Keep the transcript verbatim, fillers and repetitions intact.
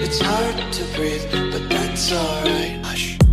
It's hard to breathe, but that's alright. Hush.